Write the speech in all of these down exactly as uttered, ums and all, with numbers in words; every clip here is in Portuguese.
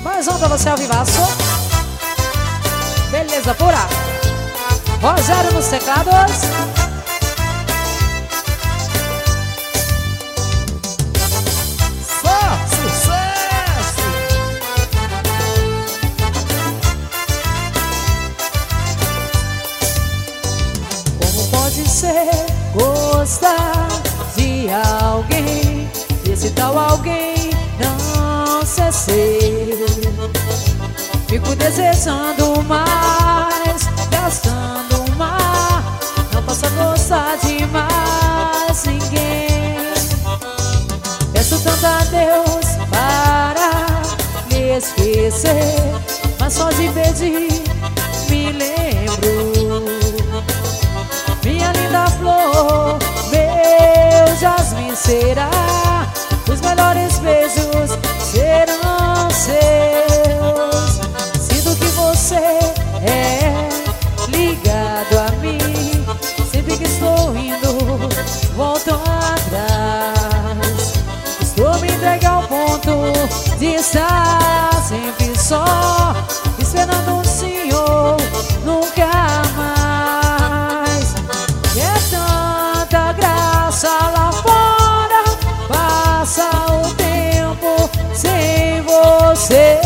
Mais um pra você ao vivaço. Beleza pura. Rogério nos teclados. Só sucesso. Como pode ser gostar de alguém, esse tal alguém não ser seu? Fico desejando mais, gastando mais, não posso gostar de mais ninguém. Peço tanto a Deus para me esquecer, mas só de pedir me lembro. Minha linda flor, meu jasmim será, os melhores beijos serão seus. Sinto que você é ligado a mim, sempre que estou indo, volto atrás. Estou me entregando ao ponto de estar sempre só, esperando um senhor, nunca mais. É tanta graça lá fora, passa o tempo sem você.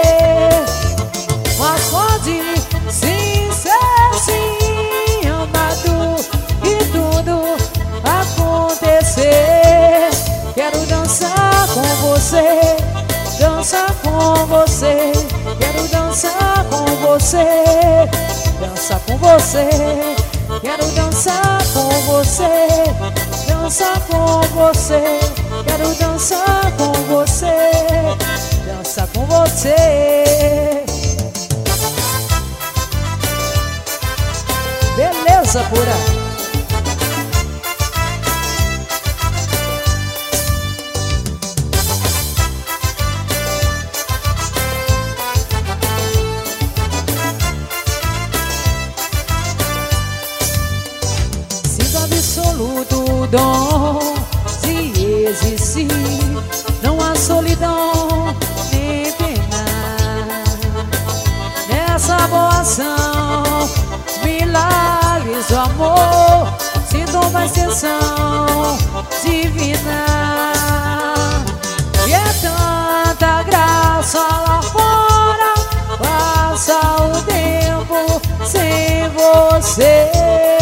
Mas pode sim ser sim, amado, e tudo acontecer. Quero dançar com você, dançar com você. Quero dançar com você, dançar com você. Quero dançar com você, dançar com você. Quero dançar com você, dançar com você. Beleza pura. Absoluto dom de existir, não há solidão nem pena nessa boa ação. Milagres do amor, sinto uma extensão divina. E é tanta graça lá fora, passa o tempo sem você.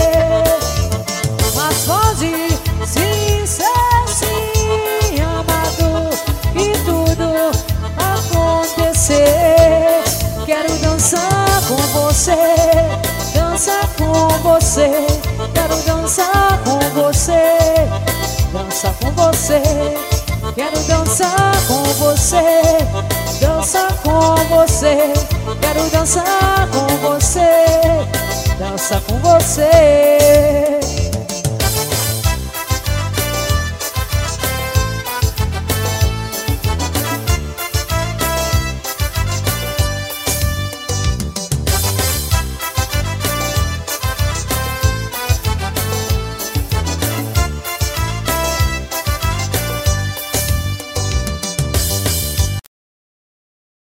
Mas pode sim ser sim, amado, e tudo acontecer. Quero dançar com você, dançar com você. Quero dançar com você, dançar com você. Quero dançar com você, dançar com você. Quero dançar com você, dançar com você.